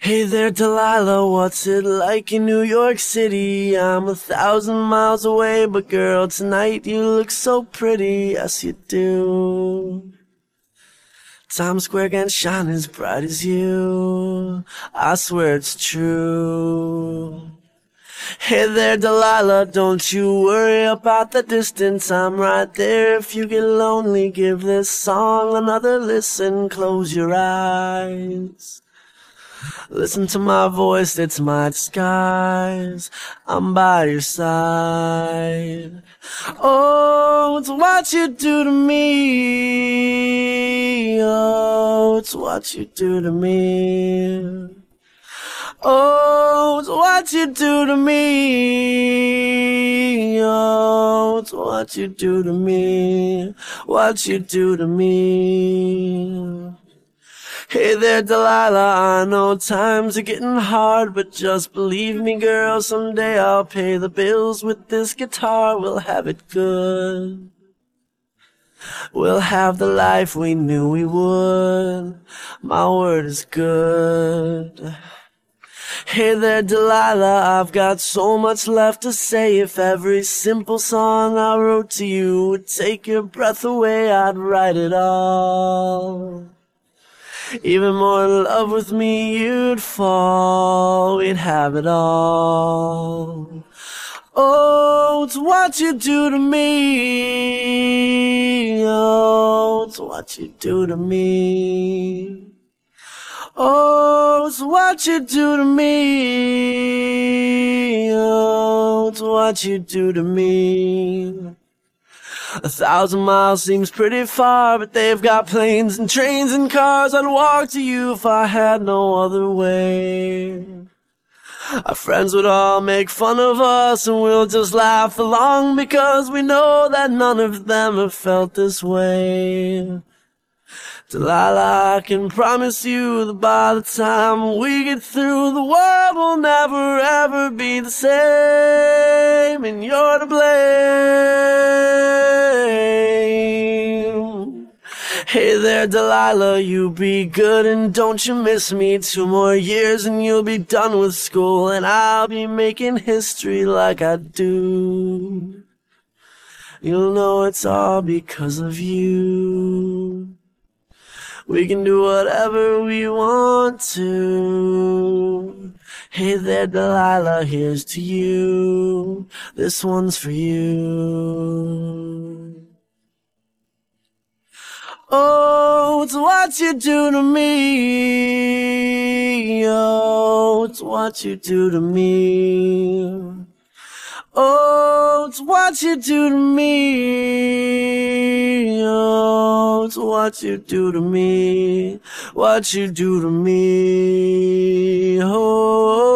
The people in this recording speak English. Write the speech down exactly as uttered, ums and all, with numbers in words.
Hey there, Delilah, what's it like in New York City? I'm a thousand miles away, but girl, tonight you look so pretty, yes you do. Times Square can shine as bright as you, I swear it's true. Hey there, Delilah, don't you worry about the distance, I'm right there. If you get lonely, give this song another listen, close your eyes. Listen to my voice, it's my disguise, I'm by your side. Oh, it's what you do to me, oh, it's what you do to me. Oh, it's what you do to me, oh, it's what you do to me, what you do to me. Hey there, Delilah, I know times are getting hard, but just believe me, girl, someday I'll pay the bills with this guitar. We'll have it good. We'll have the life we knew we would. My word is good. Hey there, Delilah, I've got so much left to say. If every simple song I wrote to you would take your breath away, I'd write it all. Even more in love with me you'd fall, we'd have it all. Oh, it's what you do to me, oh, it's what you do to me. Oh, it's what you do to me, oh, it's what you do to me. A thousand miles seems pretty far, but they've got planes and trains and cars. I'd walk to you if I had no other way. Our friends would all make fun of us, and we'll just laugh along, because we know that none of them have felt this way. Delilah, I can promise you that by the time we get through, the world will never ever be the same, and you're to blame. Hey there, Delilah, you be good and don't you miss me. Two more years and you'll be done with school, and I'll be making history like I do. You'll know it's all because of you. We can do whatever we want to. Hey there, Delilah, here's to you. This one's for you. Oh, it's what you do to me. Oh, it's what you do to me. Oh, it's what you do to me. Oh, it's what you do to me. What you do to me. Oh.